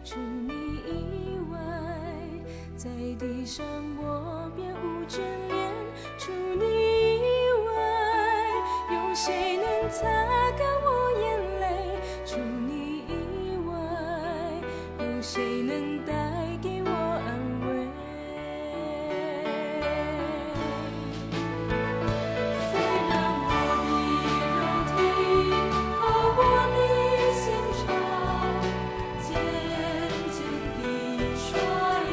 除你以外，在地上我便无眷恋。除你以外，有谁能擦干我眼泪？除你以外，有谁能带给我安慰？虽然我的肉体和我的心肠渐渐地衰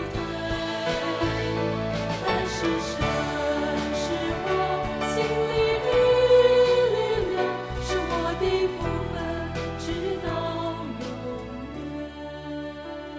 退，但是神是我心里的力量，是我的福分，直到永远。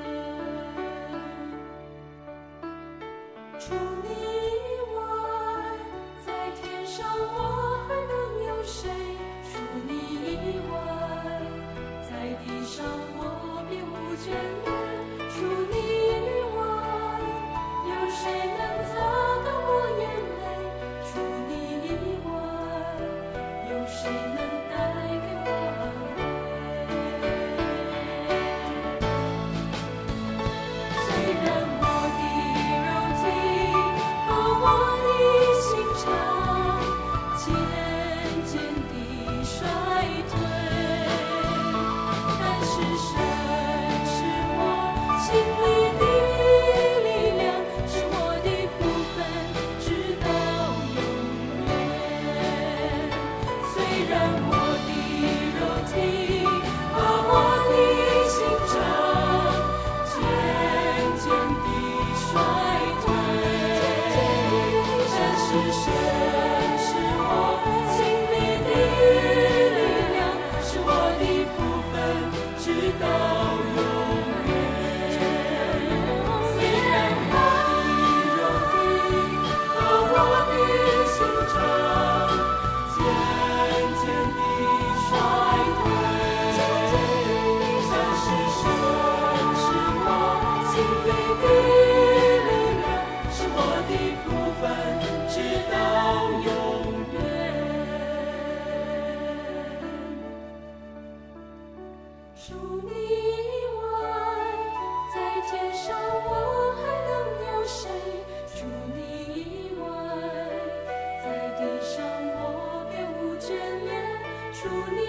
除你以外，在天上我还能有谁？除你以外，在地上我便无眷恋。除你以外，有谁能擦干我眼泪？除你以外，有谁能带给我安慰？虽然我的肉体和我的心肠渐渐地衰退，但是神是我心里的力量，是我的福分，直到永远。虽然我的肉体和我的心肠渐渐地衰退，但是神是我心里的力量，是我的福分，直到永远。虽然我的肉体和我的心肠渐渐地衰退，但是神是我心里的力量，是我的福分，直到永远。除你以外，在天上我还能有谁？除你以外，在地上我便无眷恋。除你